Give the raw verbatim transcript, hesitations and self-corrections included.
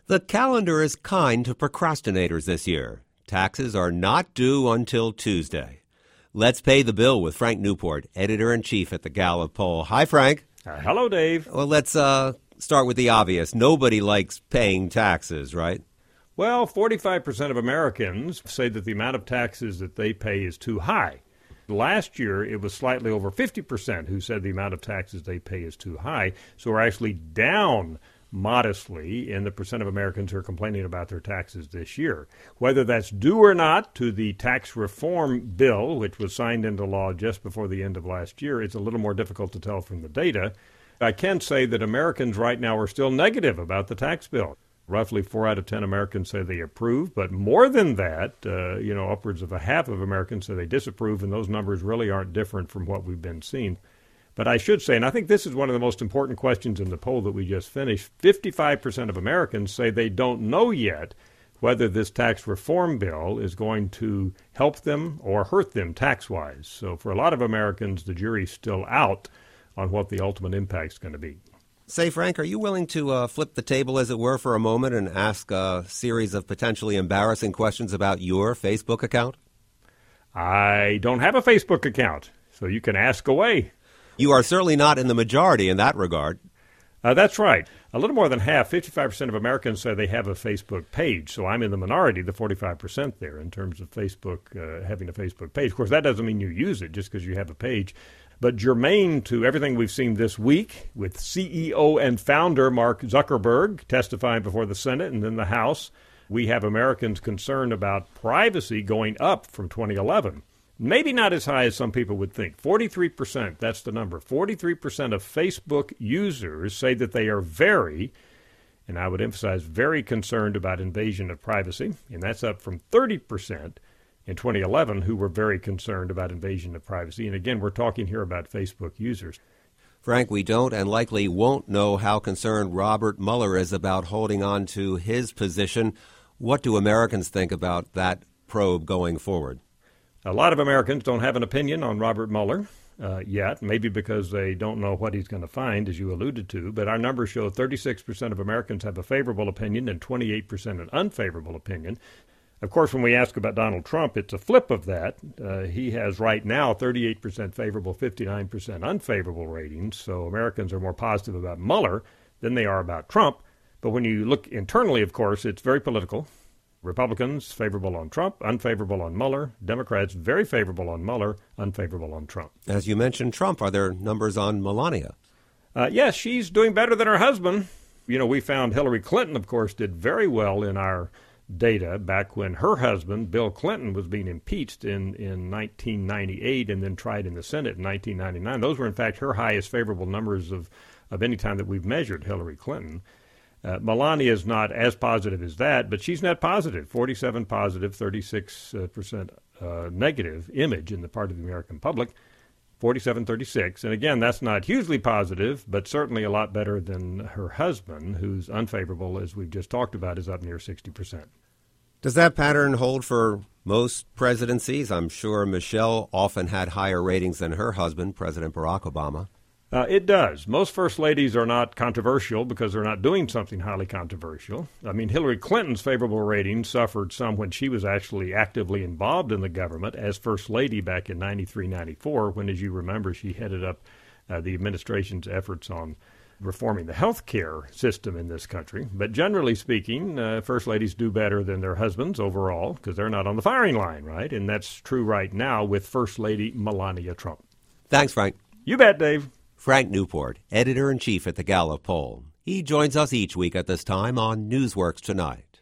The calendar is kind to procrastinators this year. Taxes are not due until Tuesday. Let's pay the bill with Frank Newport, editor-in-chief at the Gallup Poll. Hi, Frank. Uh, hello, Dave. Well, let's uh, start with the obvious. Nobody likes paying taxes, right? Well, forty-five percent of Americans say that the amount of taxes that they pay is too high. Last year, it was slightly over fifty percent who said the amount of taxes they pay is too high. So we're actually down modestly in the percent of Americans who are complaining about their taxes this year. Whether that's due or not to the tax reform bill, which was signed into law just before the end of last year, it's a little more difficult to tell from the data. I can say that Americans right now are still negative about the tax bill. Roughly four out of ten Americans say they approve, but more than that, uh, you know, upwards of a half of Americans say they disapprove, and those numbers really aren't different from what we've been seeing. But I should say, and I think this is one of the most important questions in the poll that we just finished, fifty-five percent of Americans say they don't know yet whether this tax reform bill is going to help them or hurt them tax-wise. So for a lot of Americans, the jury's still out on what the ultimate impact is going to be. Say, Frank, are you willing to uh, flip the table, as it were, for a moment and ask a series of potentially embarrassing questions about your Facebook account? I don't have a Facebook account, so you can ask away. You are certainly not in the majority in that regard. Uh, that's right. A little more than half, fifty-five percent of Americans say they have a Facebook page. So I'm in the minority, the forty-five percent there, in terms of Facebook, uh, having a Facebook page. Of course, that doesn't mean you use it just because you have a page. But germane to everything we've seen this week, with C E O and founder Mark Zuckerberg testifying before the Senate and then the House, we have Americans concerned about privacy going up from twenty eleven. Maybe not as high as some people would think. forty-three percent, that's the number. forty-three percent of Facebook users say that they are very, and I would emphasize very concerned about invasion of privacy, and that's up from thirty percent in twenty eleven who were very concerned about invasion of privacy. And again, we're talking here about Facebook users. Frank, we don't and likely won't know how concerned Robert Mueller is about holding on to his position. What do Americans think about that probe going forward? A lot of Americans don't have an opinion on Robert Mueller uh, yet, maybe because they don't know what he's going to find, as you alluded to. But our numbers show thirty-six percent of Americans have a favorable opinion and twenty-eight percent an unfavorable opinion. Of course, when we ask about Donald Trump, it's a flip of that. Uh, he has right now thirty-eight percent favorable, fifty-nine percent unfavorable ratings. So Americans are more positive about Mueller than they are about Trump. But when you look internally, of course, it's very political. Republicans favorable on Trump, unfavorable on Mueller. Democrats very favorable on Mueller, unfavorable on Trump. As you mentioned Trump, are there numbers on Melania? Uh, yes, she's doing better than her husband. You know, we found Hillary Clinton, of course, did very well in our data back when her husband, Bill Clinton, was being impeached in, in nineteen ninety-eight and then tried in the Senate in nineteen ninety-nine. Those were, in fact, her highest favorable numbers of, of any time that we've measured Hillary Clinton. Uh, Melania is not as positive as that, but she's net positive, forty-seven positive, thirty-six percent uh, negative image in the part of the American public, forty-seven thirty-six. And again, that's not hugely positive, but certainly a lot better than her husband, who's unfavorable, as we've just talked about, is up near sixty percent. Does that pattern hold for most presidencies? I'm sure Michelle often had higher ratings than her husband, President Barack Obama. Uh, it does. Most first ladies are not controversial because they're not doing something highly controversial. I mean, Hillary Clinton's favorable rating suffered some when she was actually actively involved in the government as first lady back in ninety-three ninety-four, when, as you remember, she headed up uh, the administration's efforts on reforming the health care system in this country. But generally speaking, uh, first ladies do better than their husbands overall because they're not on the firing line, right? And that's true right now with First Lady Melania Trump. Thanks, Frank. You bet, Dave. Frank Newport, editor-in-chief at the Gallup Poll. He joins us each week at this time on Newsworks Tonight.